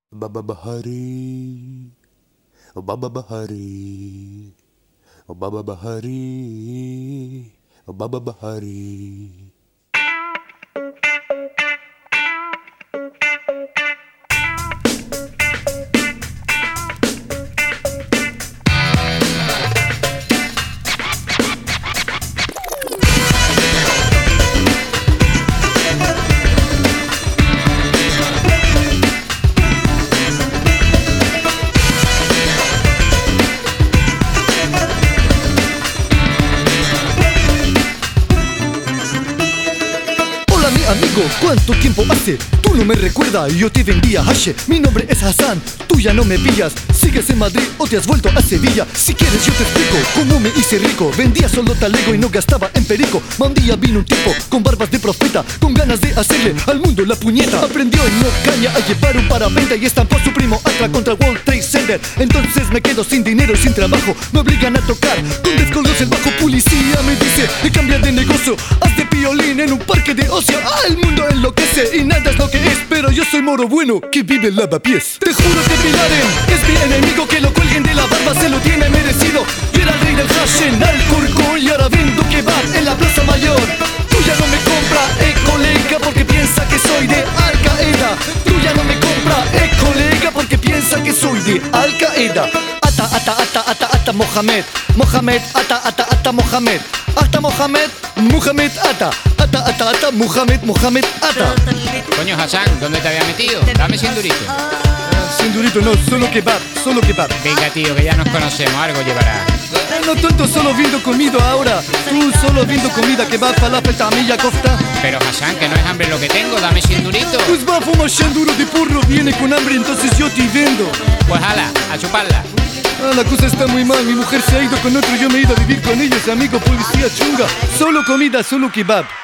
Baba Bahari, Baba Bahari, Baba Bahari, Baba Bahari. Amigo, ¿cuánto tiempo hace? Tú no me recuerdas, yo te vendía hache. Mi nombre es Hassan, tú ya no me pillas. ¿Sigues en Madrid o te has vuelto a Sevilla? Si quieres yo te explico cómo me hice rico. Vendía solo talego y no gastaba en perico. Un día vino un tipo con barbas de profeta, con ganas de hacerle al mundo la puñeta. Aprendió en Ocaña a llevar un paraventa y estampó a su primo Atra contra World Trade Center. Entonces me quedo sin dinero y sin trabajo. Me obligan a tocar con descolgos el bajo. Policía me dice, cambia de negocio, haz de piolín en un parque de ocio. El mundo enloquece y nada es lo que es, pero yo soy moro bueno que vive en lavapiés. Te juro que Bin Laden es mi enemigo, que lo cuelguen de la barba se lo tiene merecido. Yo era el rey del hash en Alcorcón y ahora vendo kebab en la Plaza Mayor. Tú ya no me compra, colega, porque piensa que soy de Al Qaeda. Tú ya no me compra, colega, porque piensa que soy de Al Qaeda. Ata, ata, ata, ata, ata, Mohamed, Mohamed, ata, ata, ata, Mohamed, ata, Mohamed, Mohamed, ata, ata, ata, ata, Mohamed, Mohamed, ata. Coño, Hassan, ¿dónde te había metido? Dame 100 duritos. Sin durito no, solo kebab, solo kebab. Venga, tío, que ya nos conocemos, algo llevará. No tonto, solo viendo comida ahora. Tú solo viendo comida, kebab, falafel, tamilla, kofta. Pero Hassan, que no es hambre lo que tengo, dame 100 duritos. Pues va, fuma 100 duro de porro, viene con hambre, entonces yo te vendo. Pues hala, a chuparla. La cosa está muy mal, mi mujer se ha ido con otro, yo me he ido a vivir con ellos, amigo, policía chunga. Solo comida, solo kebab.